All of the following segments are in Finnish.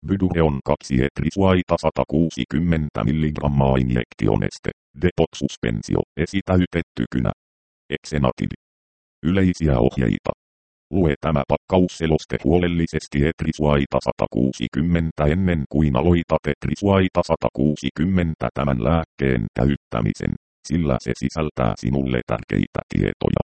Vyduhe on 2 etrisuaita 160 mg injektioneste, depot-suspensio, esitäytetty kynä. Exenatidi. Yleisiä ohjeita. Lue tämä pakkausseloste huolellisesti etrisuaita 160 ennen kuin aloitat etrisuaita 160 tämän lääkkeen käyttämisen, sillä se sisältää sinulle tärkeitä tietoja.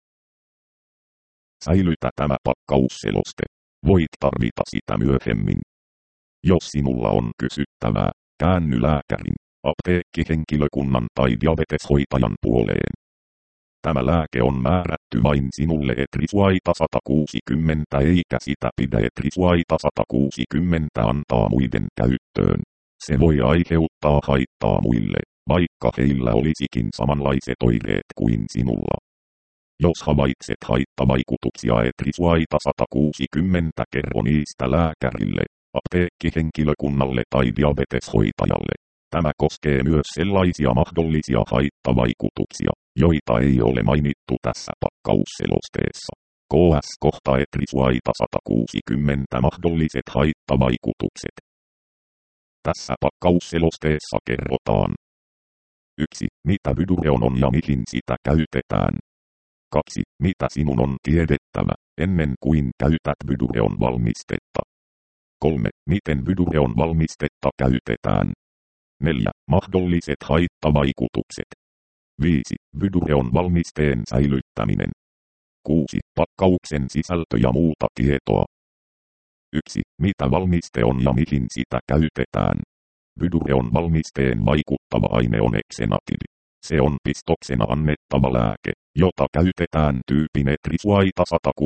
Säilytä tämä pakkausseloste. Voit tarvita sitä myöhemmin. Jos sinulla on kysyttävää, käänny lääkärin, apteekkihenkilökunnan tai diabeteshoitajan puoleen. Tämä lääke on määrätty vain sinulle etrisuaita 160 eikä sitä pidä etrisuaita 160 antaa muiden käyttöön. Se voi aiheuttaa haittaa muille, vaikka heillä olisikin samanlaiset oireet kuin sinulla. Jos havaitset haittavaikutuksia etrisuaita 160 kerro niistä lääkärille, apteekkihenkilökunnalle tai diabeteshoitajalle. Tämä koskee myös sellaisia mahdollisia haittavaikutuksia, joita ei ole mainittu tässä pakkausselosteessa. KS kohta etrisuaita 160 mahdolliset haittavaikutukset. Tässä pakkausselosteessa kerrotaan. 1. Mitä Vyduhe on ja mihin sitä käytetään. 2. Mitä sinun on tiedettävä, ennen kuin käytät Vyduheon valmistetta. 3. Miten Vyduheon valmistetta käytetään. 4. Mahdolliset haittavaikutukset. 5. Vyduheon valmisteen säilyttäminen. 6. Pakkauksen sisältö ja muuta tietoa. 1. Mitä valmiste on ja mihin sitä käytetään. Vyduheon valmisteen vaikuttava aine on exenatidi. Se on pistoksena annettava lääke, jota käytetään tyypin etrisuaita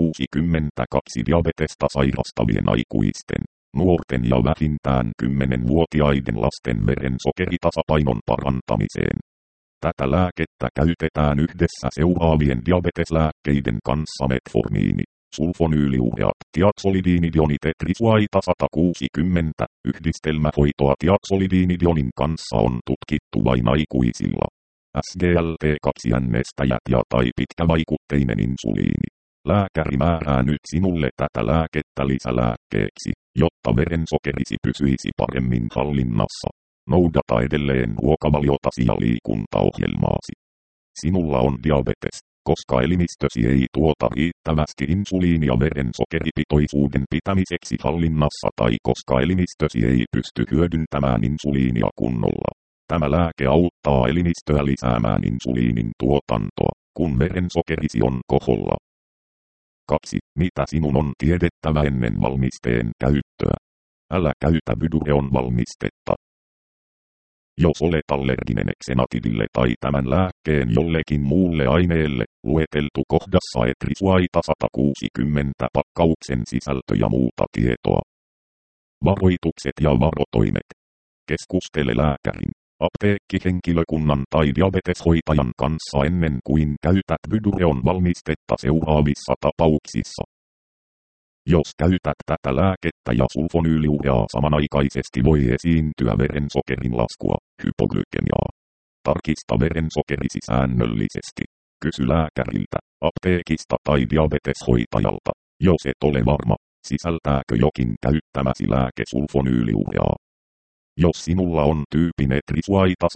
162 diabetesta sairastavien aikuisten, nuorten ja vähintään 10-vuotiaiden lasten verensokeritapainon parantamiseen. Tätä lääkettä käytetään yhdessä seuraavien diabeteslääkkeiden kanssa metformiini, sulfonyyliureat, tiaksolidiinidionit etrisuaita 160, yhdistelmähoitoa tiaksolidiinidionin kanssa on tutkittu vain aikuisilla. SGLT2-äänestäjät ja tai pitkävaikutteinen insuliini. Lääkäri määrää nyt sinulle tätä lääkettä lisälääkkeeksi, jotta verensokerisi pysyisi paremmin hallinnassa. Noudata edelleen ruokavaliotasi ja liikuntaohjelmaasi. Sinulla on diabetes, koska elimistösi ei tuota riittävästi insuliinia verensokeripitoisuuden pitämiseksi hallinnassa tai koska elimistösi ei pysty hyödyntämään insuliinia kunnolla. Tämä lääke auttaa elimistöä lisäämään insuliinin tuotantoa, kun verensokerisi on koholla. 2. Mitä sinun on tiedettävä ennen valmisteen käyttöä? Älä käytä Vyduheon valmistetta. Jos olet allerginen exenatidille tai tämän lääkkeen jollekin muulle aineelle, lueteltu kohdassa etrisuaita 160 pakkauksen sisältö ja muuta tietoa. Varoitukset ja varotoimet. Keskustele lääkärin, apteekkihenkilökunnan tai diabeteshoitajan kanssa ennen kuin käytät Vyduheon valmistetta seuraavissa tapauksissa. Jos käytät tätä lääkettä ja sulfonyyliureaa samanaikaisesti voi esiintyä verensokerin laskua, hypoglykemiaa. Tarkista verensokerisi säännöllisesti. Kysy lääkäriltä, apteekista tai diabeteshoitajalta, jos et ole varma, sisältääkö jokin käyttämäsi lääke sulfonyyliureaa. Jos sinulla on tyypin etrisuaita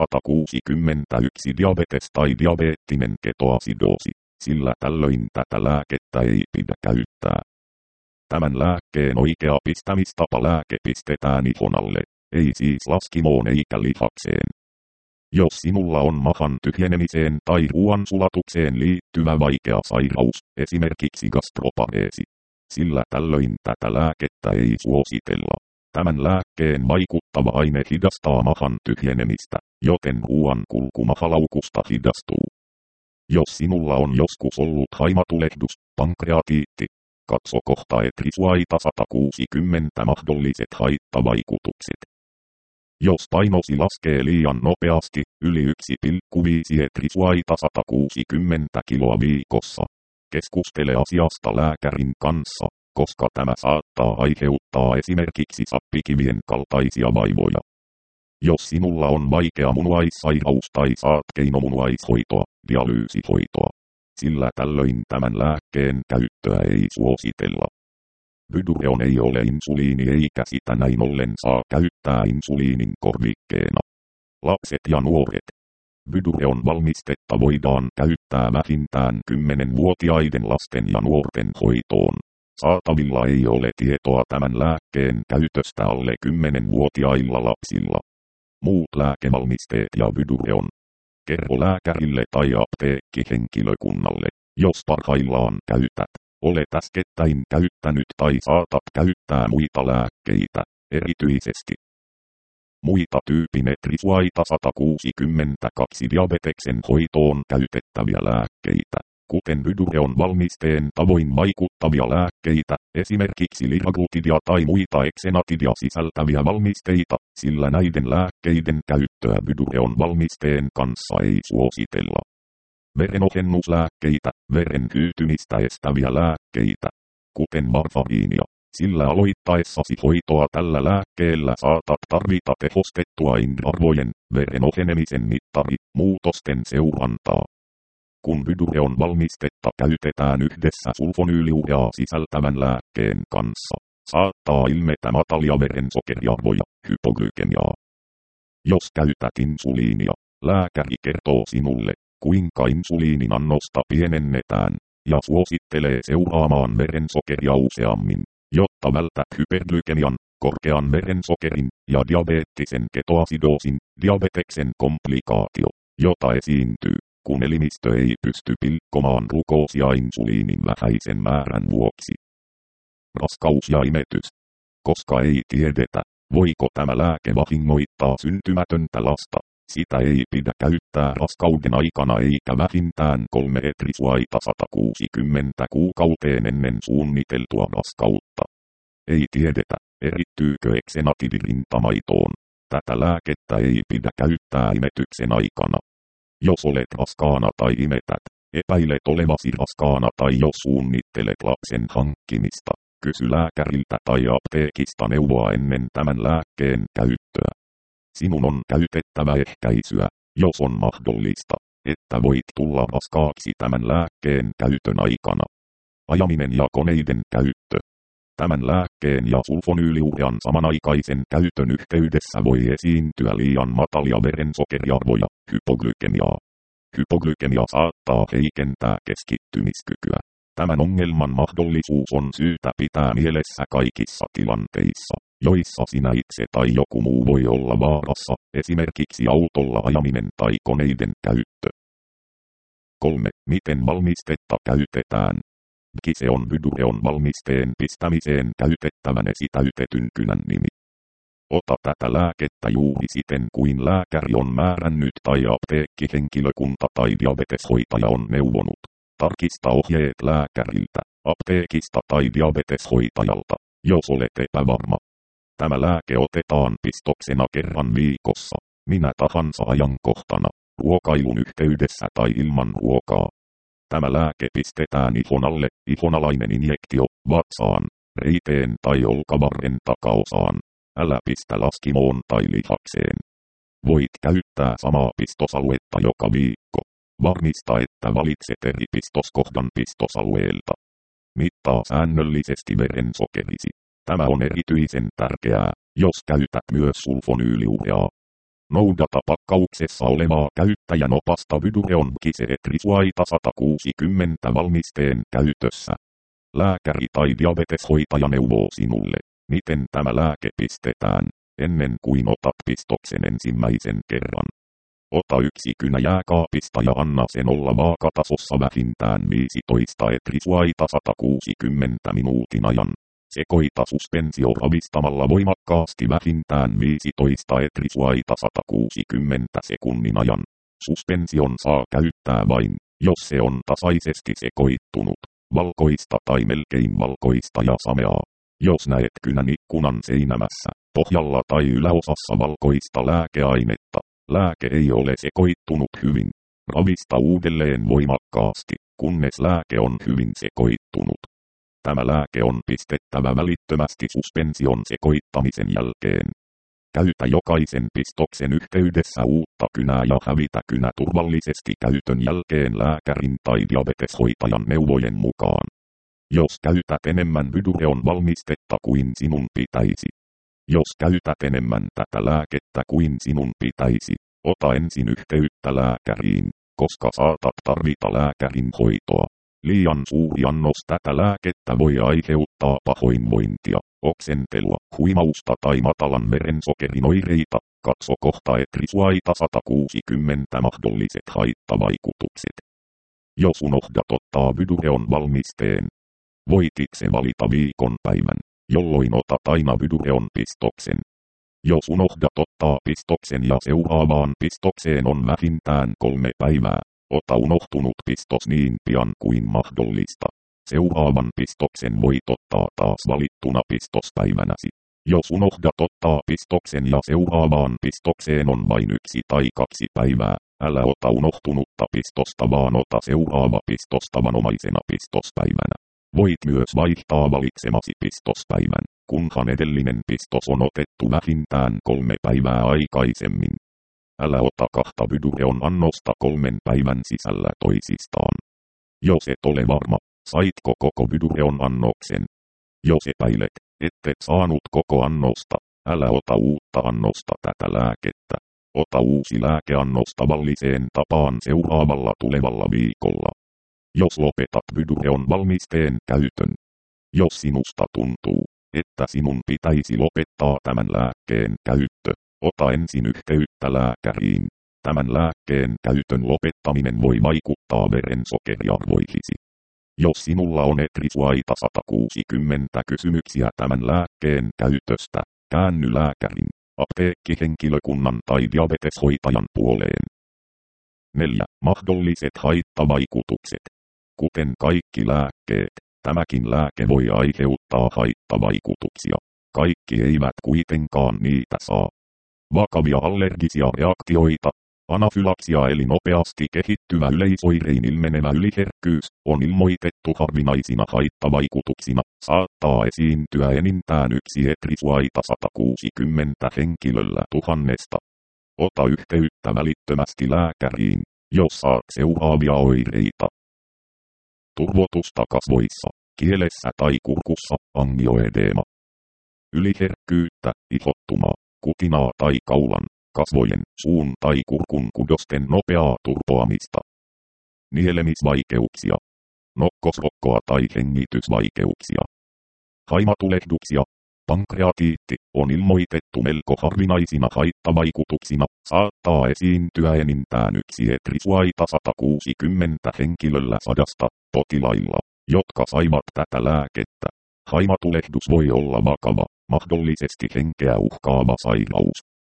161 diabetes tai diabeettinen ketoasidoosi, sillä tällöin tätä lääkettä ei pidä käyttää. Tämän lääkkeen oikea pistämistapa lääke pistetään ihon alle, ei siis laskimoon eikä lihakseen. Jos sinulla on mahan tyhjenemiseen tai ruoansulatukseen liittyvä vaikea sairaus, esimerkiksi gastropareesi, sillä tällöin tätä lääkettä ei suositella. Tämän lääkkeen vaikuttava aine hidastaa mahan tyhjenemistä, joten ruoan kulku mahalaukusta hidastuu. Jos sinulla on joskus ollut haimatulehdus, pankreatiitti, katso kohta etrisuaita 160 mahdolliset haittavaikutukset. Jos painosi laskee liian nopeasti, yli 1,5 etrisuaita 160 kiloa viikossa, keskustele asiasta lääkärin kanssa, koska tämä saattaa aiheuttaa esimerkiksi sappikivien kaltaisia vaivoja. Jos sinulla on vaikea munuaissairaus tai saat keinomunuaishoitoa, dialyysihoitoa, sillä tällöin tämän lääkkeen käyttöä ei suositella. Bydureon ei ole insuliini eikä sitä näin ollen saa käyttää insuliinin korvikkeena. Lapset ja nuoret. Bydureon valmistetta voidaan käyttää vähintään 10-vuotiaiden lasten ja nuorten hoitoon. Saatavilla ei ole tietoa tämän lääkkeen käytöstä alle 10-vuotiailla lapsilla. Muut lääkevalmisteet ja Bydureon. Kerro lääkärille tai apteekkihenkilökunnalle, jos parhaillaan käytät, olet äskettäin käyttänyt tai saatat käyttää muita lääkkeitä, erityisesti muita tyypimetrisuaita 162 diabeteksen hoitoon käytettäviä lääkkeitä, kuten Bydureon valmisteen tavoin vaikuttavia lääkkeitä, esimerkiksi liraglutidia tai muita eksenatidia sisältäviä valmisteita, sillä näiden lääkkeiden käyttöä Bydureon valmisteen kanssa ei suositella. Verenohennuslääkkeitä, veren hyytymistä estäviä lääkkeitä, kuten varfariinia. Sillä aloittaessasi hoitoa tällä lääkkeellä saatat tarvita tehostettua IND-arvojen, veren ohenemisen mittari, muutosten seurantaa. Kun Bydureon valmistetta käytetään yhdessä sulfonyyliureaa sisältävän lääkkeen kanssa, saattaa ilmetä matalia verensokeriarvoja, hypoglykemiaa. Jos käytät insuliinia, lääkäri kertoo sinulle, kuinka insuliinin annosta pienennetään, ja suosittelee seuraamaan verensokeria useammin, jotta vältät hyperglykemian, korkean verensokerin ja diabeettisen ketoasidoosin, diabeteksen komplikaatio, jota esiintyy, kun elimistö ei pysty pilkkomaan glukoosia insuliinin vähäisen määrän vuoksi. Raskaus ja imetys. Koska ei tiedetä, voiko tämä lääke vahingoittaa syntymätöntä lasta, sitä ei pidä käyttää raskauden aikana eikä vähintään 3 etrisuaita 160 kuukauteen ennen suunniteltua raskautta. Ei tiedetä, erittyykö eksenatidi rintamaitoon. Tätä lääkettä ei pidä käyttää imetyksen aikana. Jos olet raskaana tai imetät, epäilet olevasi raskaana tai jos suunnittelet lapsen hankkimista, kysy lääkäriltä tai apteekista neuvoa ennen tämän lääkkeen käyttöä. Sinun on käytettävä ehkäisyä, jos on mahdollista, että voit tulla raskaaksi tämän lääkkeen käytön aikana. Ajaminen ja koneiden käyttö. Tämän lääkkeen ja sulfonyyliurean samanaikaisen käytön yhteydessä voi esiintyä liian matalia verensokeriarvoja, hypoglykemiaa. Hypoglykemia saattaa heikentää keskittymiskykyä. Tämän ongelman mahdollisuus on syytä pitää mielessä kaikissa tilanteissa, joissa sinä itse tai joku muu voi olla vaarassa, esimerkiksi autolla ajaminen tai koneiden käyttö. 3. Miten valmistetta käytetään? Kyse on Bydureon valmisteen pistämiseen käytettävän esitäytetyn kynän nimi. Ota tätä lääkettä juuri siten kuin lääkäri on määrännyt tai apteekkihenkilökunta tai diabeteshoitaja on neuvonut. Tarkista ohjeet lääkäriltä, apteekista tai diabeteshoitajalta, jos olet epävarma. Tämä lääke otetaan pistoksena kerran viikossa, minä tahansa ajankohtana, ruokailun yhteydessä tai ilman ruokaa. Tämä lääke pistetään ihon alle, ihonalainen injektio, vatsaan, reiteen tai olkavarren takaosaan. Älä pistä laskimoon tai lihakseen. Voit käyttää samaa pistosaluetta joka viikko. Varmista, että valitset eri pistoskohdan pistosalueelta. Mittaa säännöllisesti verensokerisi. Tämä on erityisen tärkeää, jos käytät myös sulfonyyliureaa. Noudata pakkauksessa olevaa käyttäjän opasta Bydureon Kyse etrisuaita 160 valmisteen käytössä. Lääkäri tai diabeteshoitaja neuvoo sinulle, miten tämä lääke pistetään, ennen kuin otat pistoksen ensimmäisen kerran. Ota yksi kynä jääkaapista ja anna sen olla vaakatasossa vähintään 15 etrisuaita 160 minuutin ajan. Sekoita suspensio ravistamalla voimakkaasti vähintään 15 etrisuaita 160 sekunnin ajan. Suspension saa käyttää vain, jos se on tasaisesti sekoittunut, valkoista tai melkein valkoista ja sameaa. Jos näet kynän ikkunan seinämässä, pohjalla tai yläosassa valkoista lääkeainetta, lääke ei ole sekoittunut hyvin. Ravista uudelleen voimakkaasti, kunnes lääke on hyvin sekoittunut. Tämä lääke on pistettävä välittömästi suspension sekoittamisen jälkeen. Käytä jokaisen pistoksen yhteydessä uutta kynää ja hävitä kynä turvallisesti käytön jälkeen lääkärin tai diabeteshoitajan neuvojen mukaan. Jos käytät enemmän Bydureon valmistetta kuin sinun pitäisi. Jos käytät enemmän tätä lääkettä kuin sinun pitäisi, ota ensin yhteyttä lääkäriin, koska saatat tarvita lääkärin hoitoa. Liian suuri annos tätä lääkettä voi aiheuttaa pahoinvointia, oksentelua, huimausta tai matalan verensokerin oireita. Katso kohta Etrisuaita 160 mahdolliset haittavaikutukset. Jos unohdat ottaa Bydureon valmisteen, voit itse valita viikonpäivän, jolloin otat aina Bydureon pistoksen. Jos unohdat ottaa pistoksen ja seuraavaan pistokseen on vähintään 3 päivää, ota unohtunut pistos niin pian kuin mahdollista. Seuraavan pistoksen voit ottaa taas valittuna pistospäivänäsi. Jos unohdat ottaa pistoksen ja seuraavaan pistokseen on vain 1 tai 2 päivää, älä ota unohtunutta pistosta vaan ota seuraava pistos tavanomaisena pistospäivänä. Voit myös vaihtaa valitsemasi pistospäivän, kunhan edellinen pistos on otettu vähintään 3 päivää aikaisemmin. Älä ota 2 Bydureon annosta 3 päivän sisällä toisistaan. Jos et ole varma, saitko koko Bydureon annoksen. Jos epäilet, ettet saanut koko annosta, älä ota uutta annosta tätä lääkettä. Ota uusi lääkeannos tavalliseen tapaan seuraavalla tulevalla viikolla. Jos lopetat Bydureon valmisteen käytön. Jos sinusta tuntuu, että sinun pitäisi lopettaa tämän lääkkeen käyttö, ota ensin yhteyttä lääkäriin. Tämän lääkkeen käytön lopettaminen voi vaikuttaa verensokeriarvoihisi. Jos sinulla on Etrisuaita 160 kysymyksiä tämän lääkkeen käytöstä, käänny lääkärin, apteekkihenkilökunnan tai diabeteshoitajan puoleen. 4. Mahdolliset haittavaikutukset. Kuten kaikki lääkkeet, tämäkin lääke voi aiheuttaa haittavaikutuksia. Kaikki eivät kuitenkaan niitä saa. Vakavia allergisia reaktioita, anafylaksia eli nopeasti kehittyvä yleisoirein ilmenevä yliherkkyys, on ilmoitettu harvinaisina haittavaikutuksina, saattaa esiintyä enintään 1 Etrisuaita 160 henkilöllä 1000. Ota yhteyttä välittömästi lääkäriin, jos saat seuraavia oireita. Turvotusta kasvoissa, kielessä tai kurkussa, angioedeema. Yliherkkyyttä, ihottumaa, kutinaa tai kaulan, kasvojen, suun tai kurkun kudosten nopeaa turpoamista. Nielemisvaikeuksia. Nokkosrokkoa tai hengitysvaikeuksia. Haimatulehduksia. Pankreatiitti on ilmoitettu melko harvinaisina haittavaikutuksina, saattaa esiintyä enintään 1 Etrisuaita 160 henkilöllä 100 potilailla, jotka saivat tätä lääkettä. Haimatulehdus voi olla vakava, mahdollisesti henkeä uhkaava sairaus.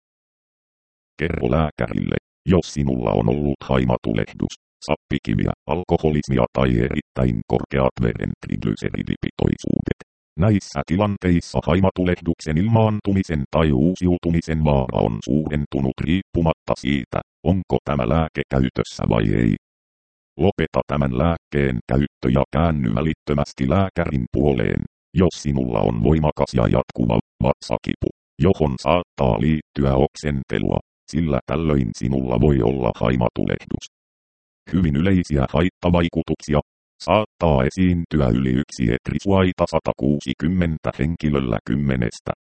Kerro lääkärille, jos sinulla on ollut haimatulehdus, sappikiviä, alkoholismia tai erittäin korkeat veren triglyseridipitoisuudet. Näissä tilanteissa haimatulehduksen ilmaantumisen tai uusiutumisen vaara on suurentunut riippumatta siitä, onko tämä lääke käytössä vai ei. Lopeta tämän lääkkeen käyttö ja käänny välittömästi lääkärin puoleen, jos sinulla on voimakas ja jatkuva vatsakipu, johon saattaa liittyä oksentelua, sillä tällöin sinulla voi olla haimatulehdus. Hyvin yleisiä haittavaikutuksia. Saattaa esiintyä yli 1 Etrisuaita 160 henkilöllä 10.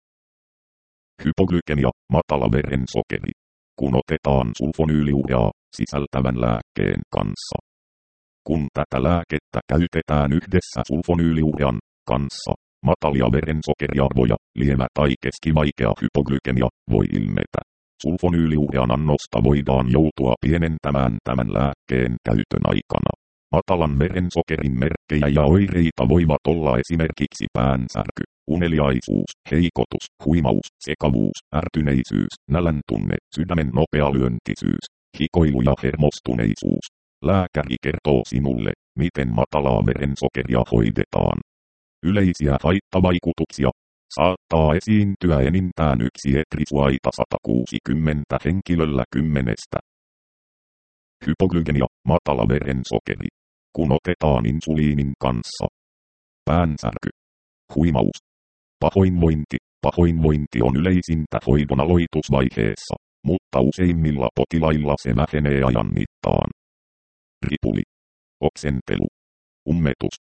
Hypoglykemia, matala verensokeri. Kun otetaan sulfonyyliureaa sisältävän lääkkeen kanssa. Kun tätä lääkettä käytetään yhdessä sulfonyyliurean kanssa, matalia verensokeriarvoja, lievä tai keskivaikea hypoglykemia voi ilmetä. Sulfonyyliurean annosta voidaan joutua pienentämään tämän lääkkeen käytön aikana. Matalan verensokerin merkkejä ja oireita voivat olla esimerkiksi päänsärky, uneliaisuus, heikotus, huimaus, sekavuus, ärtyneisyys, näläntunne, sydämen nopea lyöntisyys, hikoilu ja hermostuneisuus. Lääkäri kertoo sinulle, miten matalaa verensokeria hoidetaan. Yleisiä haittavaikutuksia. Saattaa esiintyä enintään 1 Etrisuaita 160 henkilöllä 10. Hypoglykemia, matala verensokeri. Kun otetaan insuliinin kanssa. Päänsärky. Huimaus. Pahoinvointi. Pahoinvointi on yleisintä hoidon aloitusvaiheessa, mutta useimmilla potilailla se vähenee ajan mittaan. Ripuli. Oksentelu. Ummetus.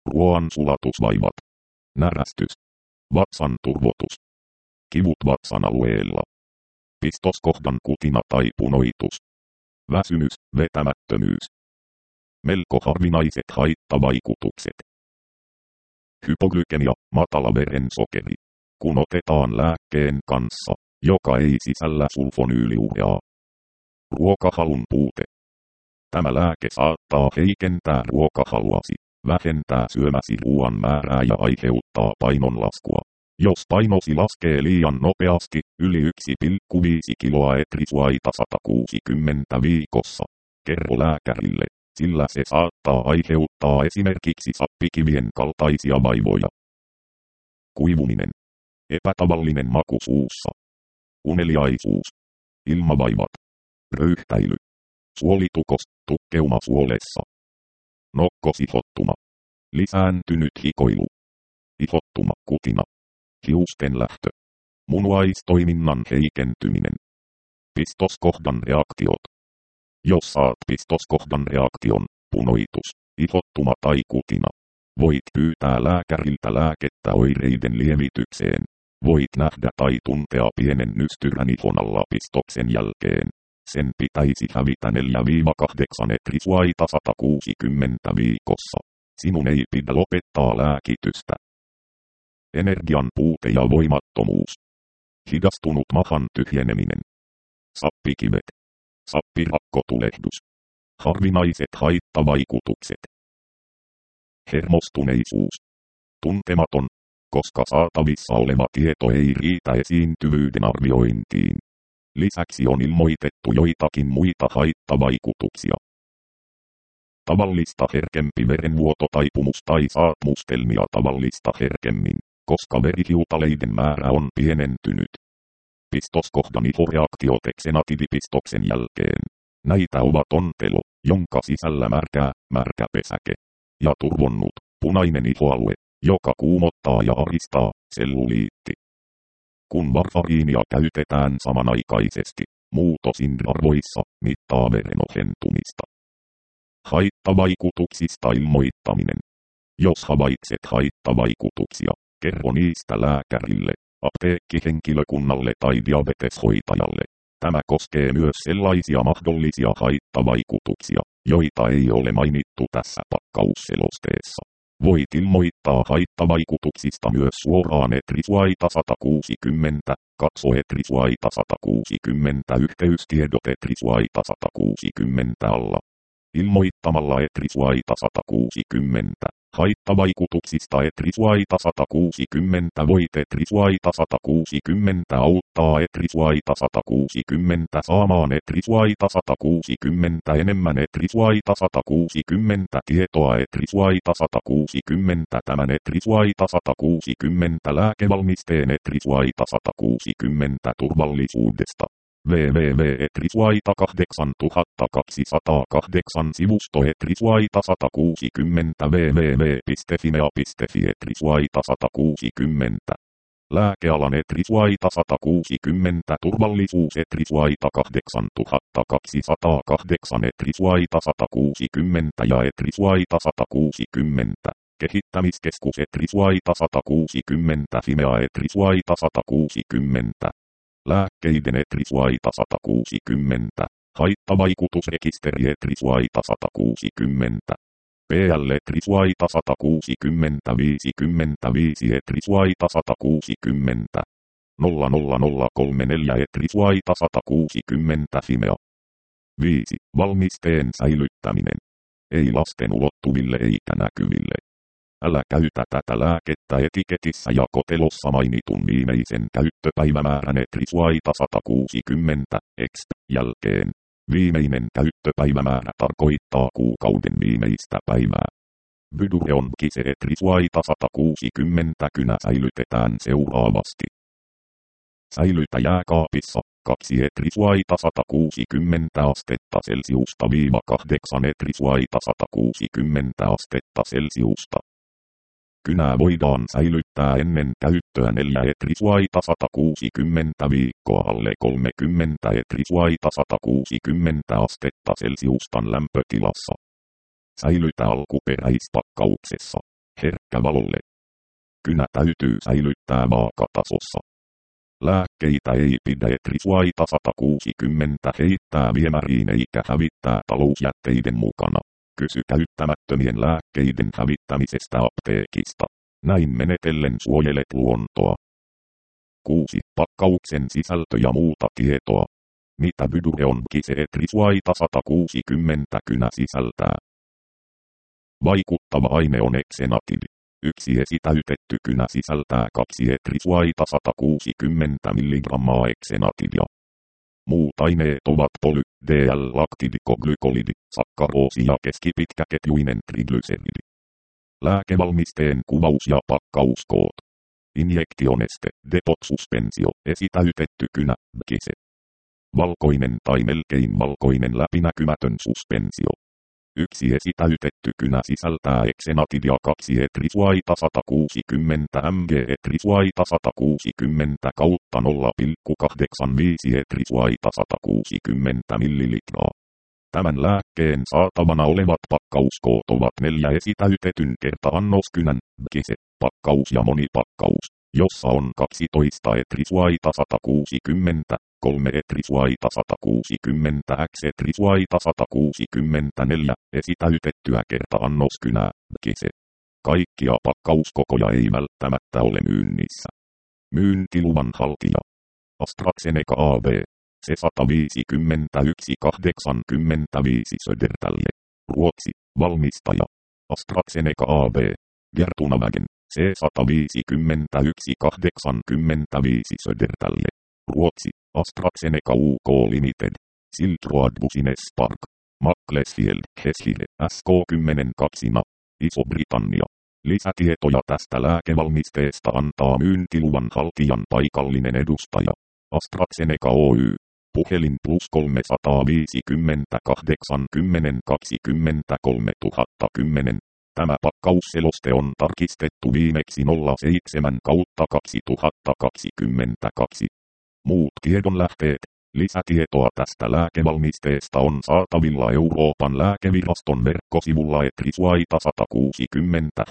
ruoan sulatusvaivat, närästys, vatsan turvotus, kivut vatsan alueella, pistoskohdan kutina tai punoitus, väsymys, vetämättömyys. Melko harvinaiset haittavaikutukset. Hypoglykemia, matala verensokeri, kun otetaan lääkkeen kanssa, joka ei sisällä sulfonyyliureaa. Ruokahalun puute. Tämä lääke saattaa heikentää ruokahaluasi, vähentää syömäsi ruoan määrää ja aiheuttaa painonlaskua. Jos painosi laskee liian nopeasti, yli 1,5 kiloa etrisuaita 160 viikossa, kerro lääkärille, sillä se saattaa aiheuttaa esimerkiksi sappikivien kaltaisia vaivoja. Kuivuminen. Epätavallinen maku suussa. Uneliaisuus. Ilmavaivat. Röyhtäily. Suolitukos, tukkeuma suolessa. Nokkosihottuma. Lisääntynyt hikoilu. Ihottuma, kutina. Hiusten lähtö. Munuaistoiminnan heikentyminen. Pistoskohdan reaktiot. Jos saat pistoskohdan reaktion, punoitus, ihottuma tai kutina, voit pyytää lääkäriltä lääkettä oireiden lievitykseen. Voit nähdä tai tuntea pienen nystyrän ihon alla pistoksen jälkeen. Sen pitäisi hävitä 4-8 etrisuaita 160 viikossa. Sinun ei pidä lopettaa lääkitystä. Energian puute ja voimattomuus. Hidastunut mahan tyhjeneminen. Sappikivet. Sappirakkotulehdus. Harvinaiset haittavaikutukset. Hermostuneisuus. Tuntematon, koska saatavissa oleva tieto ei riitä esiintyvyyden arviointiin. Lisäksi on ilmoitettu joitakin muita haittavaikutuksia. Tavallista herkempi verenvuototaipumus tai saat mustelmia tavallista herkemmin, koska verihiutaleiden määrä on pienentynyt. Pistoskohdan ihoreaktiot eksenatidipistoksen jälkeen. Näitä ovat ontelo, jonka sisällä märkä pesäke, ja turvonnut, punainen ihoalue, joka kuumottaa ja ahdistaa, selluliitti. Kun varfariinia käytetään samanaikaisesti, muutosin arvoissa mittaa veren ohentumista. Haittavaikutuksista ilmoittaminen. Jos havaitset haittavaikutuksia, kerro niistä lääkärille, apteekkihenkilökunnalle tai diabeteshoitajalle. Tämä koskee myös sellaisia mahdollisia haittavaikutuksia, joita ei ole mainittu tässä pakkausselosteessa. Voit ilmoittaa haittavaikutuksista myös suoraan etrisuaita 160, katso etrisuaita 160 yhteystiedot etrisuaita 160 alla. Ilmoittamalla etrisuaita 160 haittavaikutuksista etrisuaita 160 voit etrisuaita 160 auttaa etrisuaita 160 saamaan etrisuaita 160 enemmän etrisuaita 160 tietoa etrisuaita 160 tämän etrisuaita 160 lääkevalmisteen etrisuaita 160 turvallisuudesta. www.etrisuaita 8208 sivusto etrisuaita 160 www.fimea.fi etrisuaita 160 Lääkealan etrisuaita 160 turvallisuus etrisuaita 8208 etrisuaita 160 ja etrisuaita 160 kehittämiskeskus etrisuaita 160 Fimea etrisuaita 160 Lääkkeiden etrisuaita 160, haittavaikutusrekisteri etrisuaita 160, PL etrisuaita 160 55 etrisuaita 160, 00034 etrisuaita 160 Fimea. 5. Valmisteen säilyttäminen. Ei lasten ulottuville eikä näkyville. Älä käytä tätä lääkettä etiketissä ja kotelossa mainitun viimeisen käyttöpäivämäärän etrisuaita 160 exp. Jälkeen. Viimeinen käyttöpäivämäärä tarkoittaa kuukauden viimeistä päivää. Bydureonkise etrisuaita 160 kynä säilytetään seuraavasti. Säilytä jääkaapissa 2 etrisuaita 160 astetta Celsiusta - 8 etrisuaita 160 astetta Celsiusta. Kynää voidaan säilyttää ennen käyttöä 4 etrisuaita 160 viikkoa alle 30 etrisuaita 160 astetta Celsiustan lämpötilassa. Säilytä alkuperäispakkauksessa. herkkä valolle. Kynä täytyy säilyttää vaakatasossa. Lääkkeitä ei pidä etrisuaita 160 heittää viemäriin eikä hävittää talousjätteiden mukana. Kysy käyttämättömien lääkkeiden hävittämisestä apteekista. Näin menetellen suojelet luontoa. 6. Pakkauksen sisältö ja muuta tietoa. Mitä Bydureon Kise etrisuaita 160 kynä sisältää? Vaikuttava aine on eksenatidi. Yksi esitäytetty kynä sisältää 2 etrisuaita 160 mg eksenatidia. Muut aineet ovat poly, DL-laktidikoglykoliidi, sakkaroosi ja keskipitkäketjuinen triglyceridi. Lääkevalmisteen kuvaus ja pakkauskoot. Injektioneste, depot-suspensio, esitäytetty kynä, Kise. Valkoinen tai melkein valkoinen läpinäkymätön suspensio. Yksi esitäytetty kynä sisältää eksenatidia 2 etrisuaita 160 mg etrisuaita 160 kautta 0,85 etrisuaita 160 ml. Tämän lääkkeen saatavana olevat pakkauskoot ovat 4 esitäytetyn kerta-annoskynän, Kise, pakkaus ja monipakkaus, jossa on 12 etrisuaita 160, 3 etrisuaita 160 x etrisuaita 164 esitäytettyä kerta-annoskynää, Kise. Kaikkia pakkauskokoja ei välttämättä ole myynnissä. Myyntiluvan haltija. AstraZeneca AB. Se 151,85 Södertälle. Ruotsi. Valmistaja. AstraZeneca AB. Gertunavägen. C 151,85 Södertälle. Ruotsi. AstraZeneca UK Limited. Siltroad Business Park. Macclesfield, Cheshire, SK10-2. Iso-Britannia. Lisätietoja tästä lääkevalmisteesta antaa myyntiluvan haltijan paikallinen edustaja. AstraZeneca Oy. Puhelin +350 80 20 3010. Tämä pakkausseloste on tarkistettu viimeksi 07/2022. Muut tiedonlähteet. Lisätietoa tästä lääkevalmisteesta on saatavilla Euroopan lääkeviraston verkkosivulla etrisuaita 160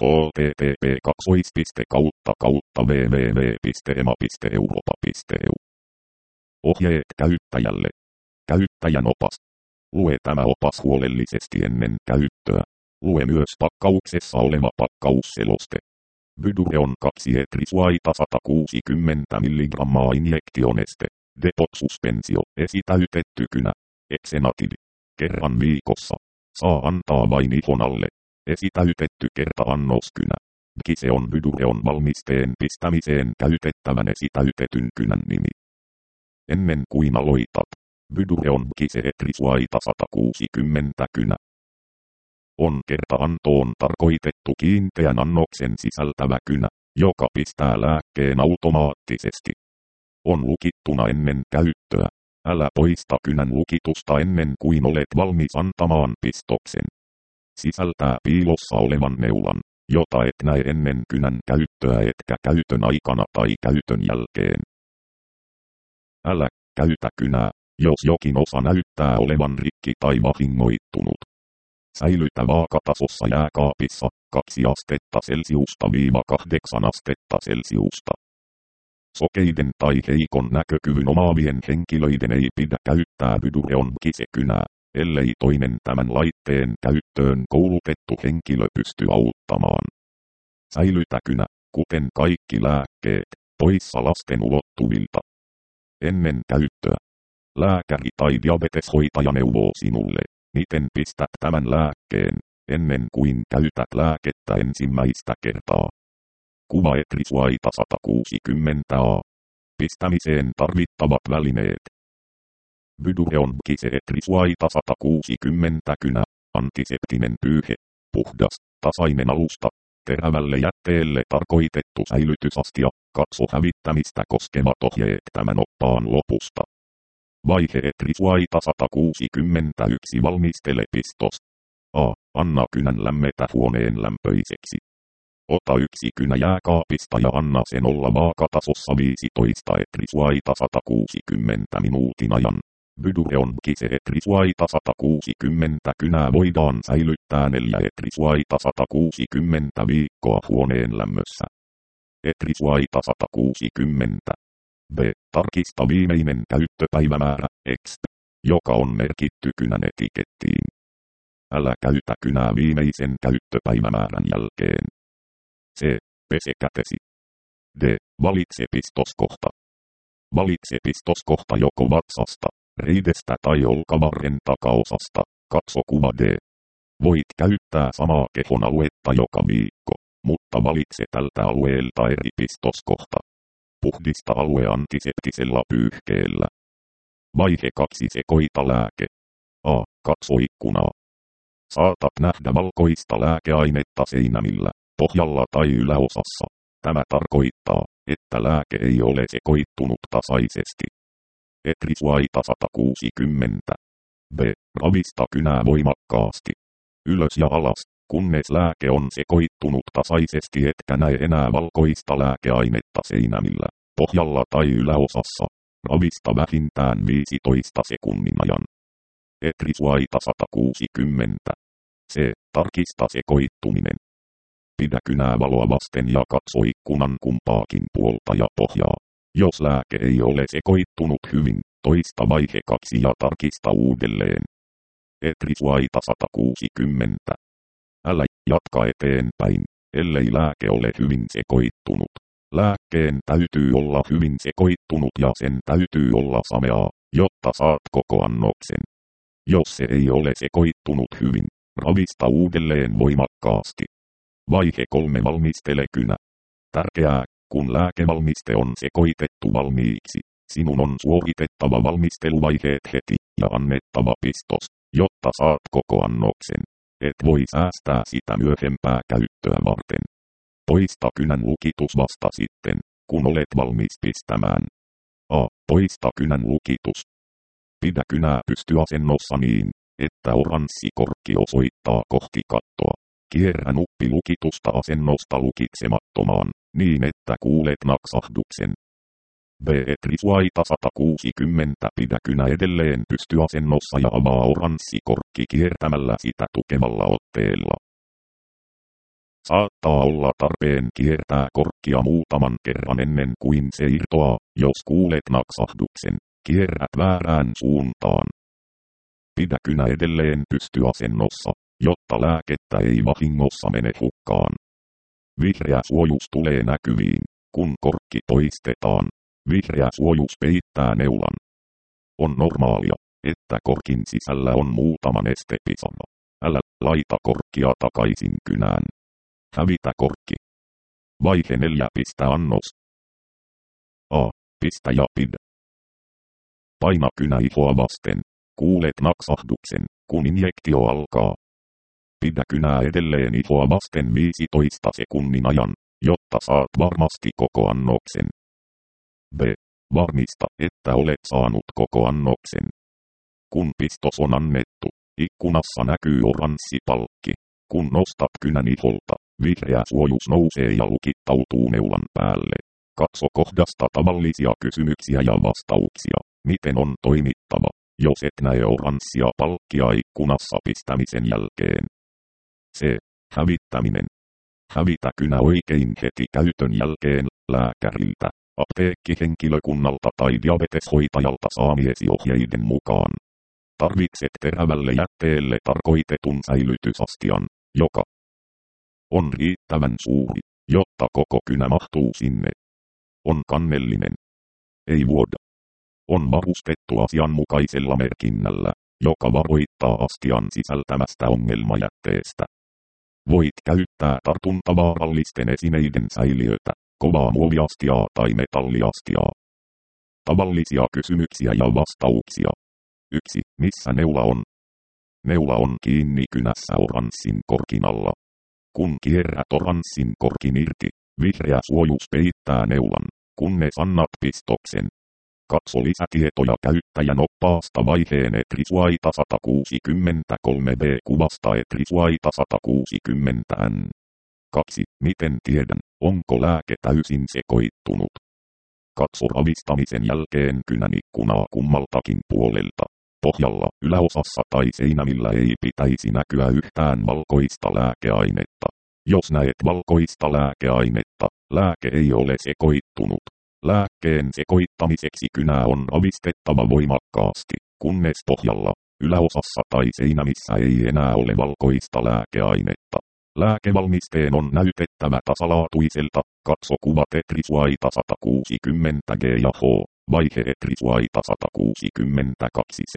http://www.ema.europa.eu. Ohjeet käyttäjälle. Käyttäjän opas. Lue tämä opas huolellisesti ennen käyttöä. Lue myös pakkauksessa oleva pakkausseloste. Bydureon 2 etrisuaita 160 mg injektioneste. Depot-suspensio, esitäytetty kynä, eksenatidi. Kerran viikossa. Saa antaa vain ihon alle. Esitäytetty kerta-annoskynä. Kise on Bydureon valmisteen pistämiseen käytettävän esitäytetyn kynän nimi. Ennen kuin aloitat. Bydureon Kise etrisuaita 160 kynä. On kerta-antoon tarkoitettu kiinteän annoksen sisältävä kynä, joka pistää lääkkeen automaattisesti. On lukittuna ennen käyttöä. Älä poista kynän lukitusta ennen kuin olet valmis antamaan pistoksen. Sisältää piilossa olevan neulan, jota et näe ennen kynän käyttöä etkä käytön aikana tai käytön jälkeen. Älä käytä kynää, jos jokin osa näyttää olevan rikki tai vahingoittunut. Säilytä vaakatasossa jääkaapissa 2 astetta Celsiusta - 8 astetta Celsiusta. Sokeiden tai heikon näkökyvyn omaavien henkilöiden ei pidä käyttää Bydureon Kise-kynää, ellei toinen tämän laitteen käyttöön koulutettu henkilö pysty auttamaan. Säilytä kynä, kuten kaikki lääkkeet, poissa lasten ulottuvilta. Ennen käyttöä. Lääkäri tai diabeteshoitaja neuvoo sinulle, miten pistät tämän lääkkeen, ennen kuin käytät lääkettä ensimmäistä kertaa. Kuva etrisuaita 160a. Pistämiseen tarvittavat välineet. Bydureon Kise etrisuaita 160 kynä, antiseptinen pyyhe, puhdas, tasainen alusta, terävälle jätteelle tarkoitettu säilytysastia, katso hävittämistä koskevat ohjeet tämän oppaan lopusta. Vaihe etrisuaita 161 valmistele pistos. A. Anna kynän lämmetä huoneen lämpöiseksi. Ota 1 kynä jääkaapista ja anna sen olla vaakatasossa 15 etrisuaita 160 minuutin ajan. Bydure on kise etrisuaita 160 kynää voidaan säilyttää 4 etrisuaita 160 viikkoa huoneen lämmössä. Etrisuaita 160. B. Tarkista viimeinen käyttöpäivämäärä, EXT, joka on merkitty kynän etikettiin. Älä käytä kynää viimeisen käyttöpäivämäärän jälkeen. C. Pese kätesi. D. Valitse pistoskohta. Valitse pistoskohta joko vatsasta, reidestä tai olkavarren takaosasta. Katso kuva D. Voit käyttää samaa kehon aluetta joka viikko, mutta valitse tältä alueelta eri pistoskohta. Puhdista alue antiseptisella pyyhkeellä. Vaihe 2. Sekoita lääke. A. Katso ikkunaa. Saatat nähdä valkoista lääkeainetta seinämillä, pohjalla tai yläosassa. Tämä tarkoittaa, että lääke ei ole sekoittunut tasaisesti. Etrisuaita 160. B. Ravista kynää voimakkaasti. Ylös ja alas, kunnes lääke on sekoittunut tasaisesti etkä näe enää valkoista lääkeainetta seinämillä, pohjalla tai yläosassa. Ravista vähintään 15 sekunnin ajan. Etrisuaita 160. C. Tarkista sekoittuminen. Pidä kynää valoa vasten ja katso ikkunan kumpaakin puolta ja pohjaa. Jos lääke ei ole sekoittunut hyvin, toista vaihe 2 ja tarkista uudelleen. Etrisuaita 160. Älä jatka eteenpäin, ellei lääke ole hyvin sekoittunut. Lääkkeen täytyy olla hyvin sekoittunut ja sen täytyy olla sameaa, jotta saat koko annoksen. Jos se ei ole sekoittunut hyvin, ravista uudelleen voimakkaasti. Vaihe 3. Valmistele kynä. Tärkeää, kun lääkevalmiste on sekoitettu valmiiksi, sinun on suoritettava valmisteluvaiheet heti ja annettava pistos, jotta saat koko annoksen. Et voi säästää sitä myöhempää käyttöä varten. Poista kynän lukitus vasta sitten, kun olet valmis pistämään. A. Poista kynän lukitus. Pidä kynää pystyasennossa niin, että oranssi korkki osoittaa kohti kattoa. Kierrä nuppi lukitusta asennosta lukitsemattomaan, niin että kuulet naksahduksen. B. Etrisuaita 160. Pidä kynä edelleen pystyasennossa ja avaa oranssi korkki kiertämällä sitä tukevalla otteella. Saattaa olla tarpeen kiertää korkkia muutaman kerran ennen kuin se irtoaa, jos kuulet naksahduksen. Kierrät väärään suuntaan. Pidä kynä edelleen pystyasennossa, jotta lääkettä ei vahingossa mene hukkaan. Vihreä suojus tulee näkyviin, kun korkki poistetaan. Vihreä suojus peittää neulan. On normaalia, että korkin sisällä on muutama nestepisara. Älä laita korkkia takaisin kynään. Hävitä korkki. Vaihe 4. Pistä annos. A. Pistä ja pidä. Paina kynä ihoa vasten. Kuulet naksahduksen, kun injektio alkaa. Pidä kynää edelleen ihoa vasten 15 sekunnin ajan, jotta saat varmasti koko annoksen. B. Varmista, että olet saanut koko annoksen. Kun pistos on annettu, ikkunassa näkyy oranssi palkki. Kun nostat kynän iholta, vihreä suojus nousee ja lukittautuu neulan päälle. Katso kohdasta tavallisia kysymyksiä ja vastauksia. Miten on toimittava, jos et näe oranssia palkkia ikkunassa pistämisen jälkeen? C. Hävittäminen. Hävitä kynä oikein heti käytön jälkeen lääkäriltä, apteekkihenkilökunnalta tai diabeteshoitajalta saamiesi ohjeiden mukaan. Tarvitset terävälle jätteelle tarkoitetun säilytysastian, joka on riittävän suuri, jotta koko kynä mahtuu sinne. On kannellinen. Ei vuoda. On varustettu asianmukaisella merkinnällä, joka varoittaa astian sisältämästä ongelmajätteestä. Voit käyttää tartuntavaarallisten esineiden säiliötä, kovaa muoviastiaa tai metalliastiaa. Tavallisia kysymyksiä ja vastauksia. 1. Missä neula on? Neula on kiinni kynässä oranssin korkin alla. Kun kierrät oranssin korkin irti, vihreä suojus peittää neulan, kunnes annat pistoksen. Katso lisätietoja käyttäjän oppaasta vaiheen Etrisuaita 163b kuvasta Etrisuaita 160n. 2. Miten tiedän, onko lääke täysin sekoittunut? Katso ravistamisen jälkeen kynän ikkunaa kummaltakin puolelta. Pohjalla, yläosassa tai seinämillä ei pitäisi näkyä yhtään valkoista lääkeainetta. Jos näet valkoista lääkeainetta, lääke ei ole sekoittunut. Lääkkeen sekoittamiseksi kynää on ravistettava voimakkaasti, kunnes pohjalla, yläosassa tai seinämissä ei enää ole valkoista lääkeainetta. Lääkevalmisteen on näytettävä tasalaatuiselta, katso kuva Tetrisuaita 160G ja H, vaihe Tetrisuaita 162C.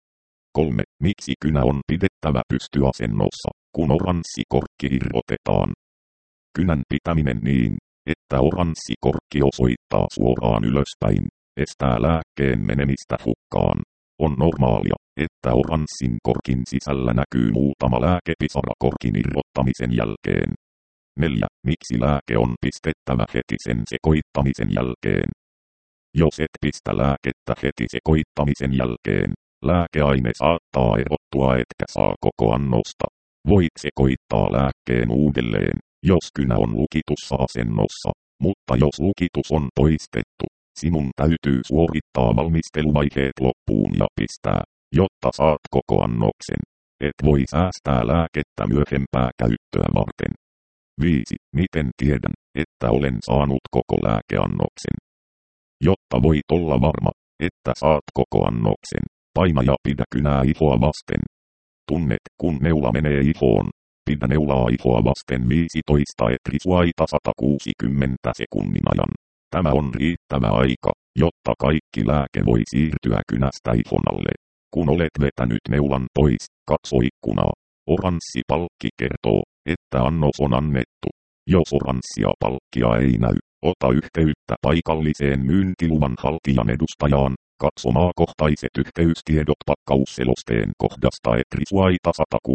3. Miksi kynä on pidettävä pystyasennossa, kun oranssi korkki irrotetaan? Kynän pitäminen niin, että oranssi korkki osoittaa suoraan ylöspäin, estää lääkkeen menemistä hukkaan. On normaalia, että oranssin korkin sisällä näkyy muutama lääkepisara korkin irrottamisen jälkeen. 4. Miksi lääke on pistettävä heti sen sekoittamisen jälkeen? Jos et pistä lääkettä heti sekoittamisen jälkeen, lääkeaine saattaa erottua etkä saa koko annosta. Voit sekoittaa lääkkeen uudelleen, jos kynä on lukitussa asennossa, mutta jos lukitus on poistettu, sinun täytyy suorittaa valmisteluvaiheet loppuun ja pistää, jotta saat koko annoksen. Et voi säästää lääkettä myöhempää käyttöä varten. 5. Miten tiedän, että olen saanut koko lääkeannoksen? Jotta voit olla varma, että saat koko annoksen, paina ja pidä kynää ihoa vasten. Tunnet, kun neula menee ihoon. Pidä neulaa ihoa vasten 15 Tetrisuaita 160 sekunnin ajan. Tämä on riittävä aika, jotta kaikki lääke voi siirtyä kynästä ihon alle. Kun olet vetänyt neulan pois, katso ikkunaa. Oranssi palkki kertoo, että annos on annettu. Jos oranssia palkkia ei näy, ota yhteyttä paikalliseen myyntiluvan haltijan edustajaan. Katso maakohtaiset yhteystiedot pakkausselosteen kohdasta Tetrisuaita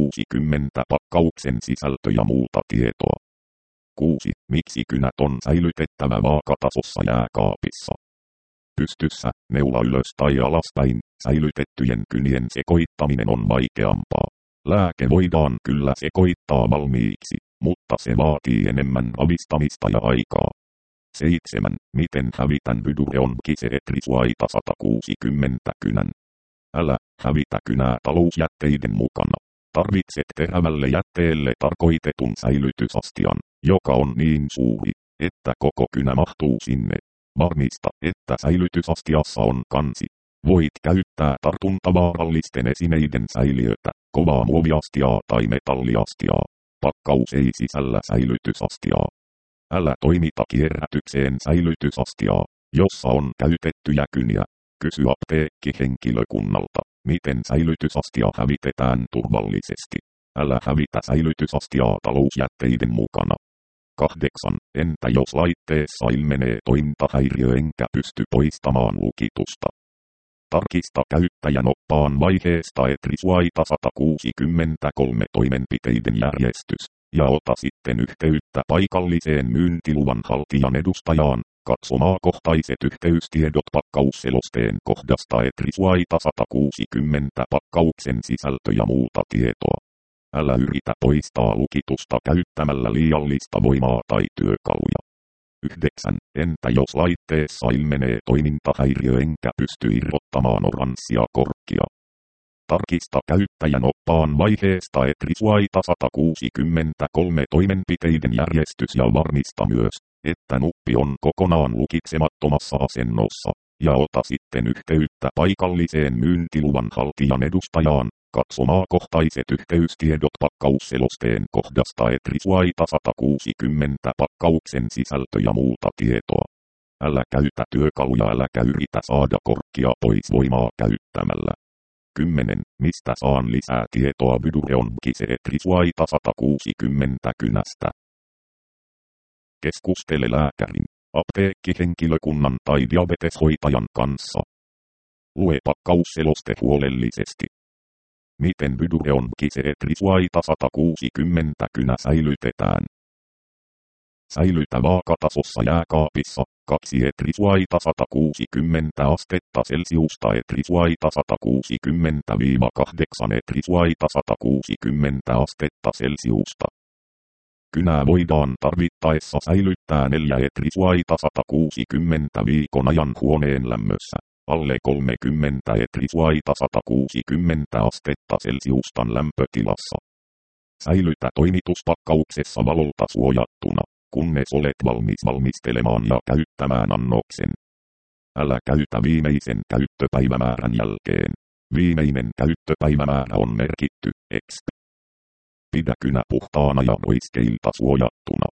160 pakkauksen sisältö ja muuta tietoa. 6. Miksi kynät on säilytettävä vaakatasossa jääkaapissa? Pystyssä, neula ylös tai alaspäin, säilytettyjen kynien sekoittaminen on vaikeampaa. Lääke voidaan kyllä sekoittaa valmiiksi, mutta se vaatii enemmän ravistamista ja aikaa. 7. Miten hävitän Bydureon Kise Tetrisuaita 160 kynän? Älä hävitä kynää talousjätteiden mukana. Tarvitset terävälle jätteelle tarkoitetun säilytysastian, joka on niin suuri, että koko kynä mahtuu sinne. Varmista, että säilytysastiassa on kansi. Voit käyttää tartuntavaarallisten esineiden säiliötä, kovaa muoviastiaa tai metalliastiaa. Pakkaus ei sisällä säilytysastiaa. Älä toimita kierrätykseen säilytysastiaa, jossa on käytettyjä kyniä. Kysy apteekkihenkilökunnalta, miten säilytysastia hävitetään turvallisesti. Älä hävitä säilytysastiaa talousjätteiden mukana. 8. Entä jos laitteessa ilmenee toimintahäiriö enkä pysty poistamaan lukitusta? Tarkista käyttäjän oppaan vaiheesta Tetrisuaita 163 toimenpiteiden järjestys, ja ota sitten yhteyttä paikalliseen myyntiluvan haltijan edustajaan. Katso maakohtaiset yhteystiedot pakkausselosteen kohdasta Tetrisuaita 160 pakkauksen sisältö ja muuta tietoa. Älä yritä poistaa lukitusta käyttämällä liiallista voimaa tai työkaluja. 9. Entä jos laitteessa ilmenee toimintahäiriö enkä pysty irrottamaan oranssia korkkia? Tarkista käyttäjän oppaan vaiheesta Tetrisuaita 163 toimenpiteiden järjestys ja varmista myös, että nuppi on kokonaan lukitsemattomassa asennossa, ja ota sitten yhteyttä paikalliseen myyntiluvan haltijan edustajaan. Katso maakohtaiset yhteystiedot pakkausselosteen kohdasta Tetrisuaita 160 pakkauksen sisältö ja muuta tietoa. Älä käytä työkaluja äläkä yritä saada korkkia pois voimaa käyttämällä. 10. Mistä saan lisää tietoa Bydureon Kise Tetrisuaita 160 kynästä? Keskustele lääkärin, apteekkihenkilökunnan tai diabeteshoitajan kanssa. Lue pakkausseloste huolellisesti. Miten Bydureon Kise Tetrisuaita 160 kynä säilytetään? Säilytä vaakatasossa jääkaapissa 2 Tetrisuaita 160 astetta Celsiusta Tetrisuaita 160-8 Tetrisuaita 160 astetta Celsiusta. Kynää voidaan tarvittaessa säilyttää 4 etrisuaita 160 viikon ajan huoneen lämmössä. Alle 30 etrisuaita 160 astetta Celsiustan lämpötilassa. Säilytä toimituspakkauksessa valolta suojattuna, kunnes olet valmis valmistelemaan ja käyttämään annoksen. Älä käytä viimeisen käyttöpäivämäärän jälkeen. Viimeinen käyttöpäivämäärä on merkitty X. Pidä kynä puhtaana ja roiskeilta suojattuna.